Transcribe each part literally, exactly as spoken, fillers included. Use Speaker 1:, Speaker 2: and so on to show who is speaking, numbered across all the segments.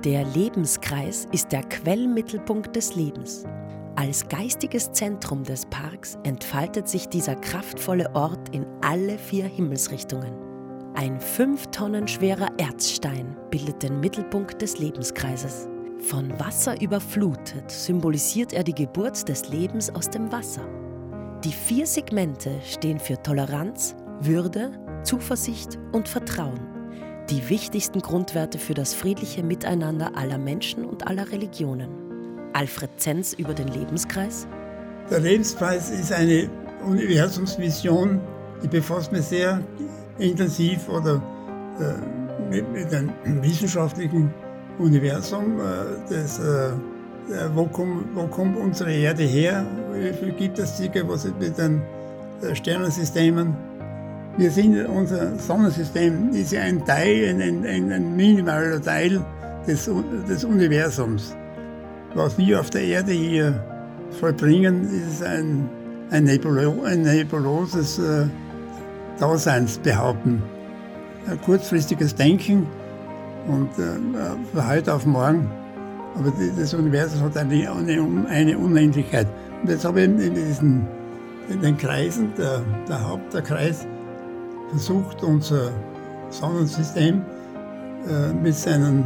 Speaker 1: Der Lebenskreis ist der Quellmittelpunkt des Lebens. Als geistiges Zentrum des Parks entfaltet sich dieser kraftvolle Ort in alle vier Himmelsrichtungen. Ein fünf Tonnen schwerer Erzstein bildet den Mittelpunkt des Lebenskreises. Von Wasser überflutet symbolisiert er die Geburt des Lebens aus dem Wasser. Die vier Segmente stehen für Toleranz, Würde, Zuversicht und Vertrauen. Die wichtigsten Grundwerte für das friedliche Miteinander aller Menschen und aller Religionen. Alfred Zenz über den Lebenskreis.
Speaker 2: Der Lebenskreis ist eine Universumsvision, die befasst mich sehr intensiv oder äh, mit, mit einem wissenschaftlichen Universum. Äh, das, äh, wo, komm, wo kommt unsere Erde her? Wie viel gibt es circa? Was ist mit den äh, Sternensystemen? Wir sind, unser Sonnensystem ist ja ein Teil, ein, ein, ein minimaler Teil des, des Universums. Was wir auf der Erde hier vollbringen, ist ein, ein, Nebulo, ein nebuloses äh, Daseinsbehaupten. Ein kurzfristiges Denken und äh, von heute auf morgen. Aber die, das Universum hat eine, eine, eine Unendlichkeit. Und jetzt habe ich in, diesen, in den Kreisen, der, der Haupt, der Kreis, versucht, unser Sonnensystem äh, mit seinen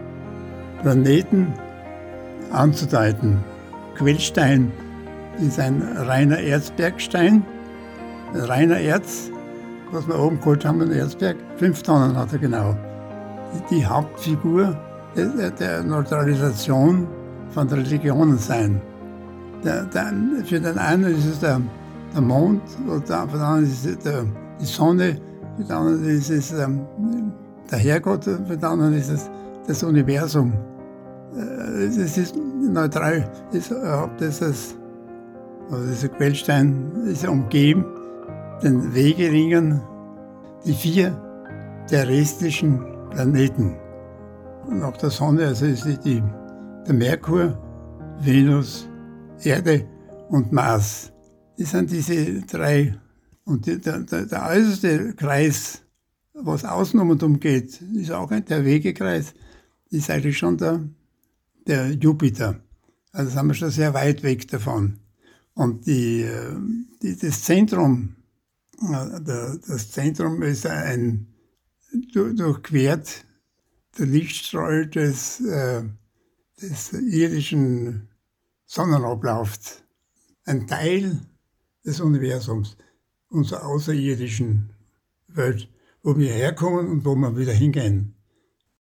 Speaker 2: Planeten anzudeuten. Quellstein ist ein reiner Erzbergstein, ein reiner Erz, was wir oben geholt haben, ein Erzberg. Fünf Tonnen hat er genau. Die, die Hauptfigur der, der Neutralisation von Religionen sein. Der, der, für den einen ist es der, der Mond, und für den anderen ist es der, die Sonne, für den anderen ist es ähm, der Herrgott, für den anderen ist es das Universum. Es ist neutral, es, das ist, also dieser Quellstein ist umgeben, den Wegeringen, die vier terrestrischen Planeten. Nach der Sonne, also ist die, der Merkur, Venus, Erde und Mars. Das sind diese drei. Und die, der, der, der äußerste Kreis, was außen um und um geht, ist auch ein, der Wegekreis, ist eigentlich schon der, der Jupiter. Also sind wir schon sehr weit weg davon. Und die, die, das Zentrum, der, das Zentrum ist ein durchquert der Lichtstrahl des, äh, des irdischen Sonnenablaufs. Ein Teil des Universums, unserer außerirdischen Welt, wo wir herkommen und wo wir wieder hingehen.